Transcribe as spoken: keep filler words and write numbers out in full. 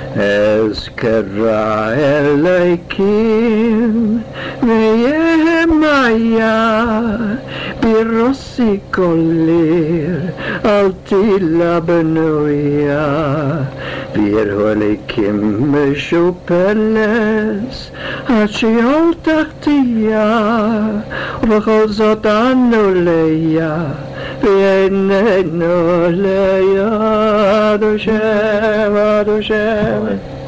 אזכרה אלוהיקים ויהמיה ברוסי קוליר אל תילה בנויה בירו אלוהיקים משופלס עד שיעול תחתיה ובכל זאת אנו ליה ואיננו ליד השם עד השם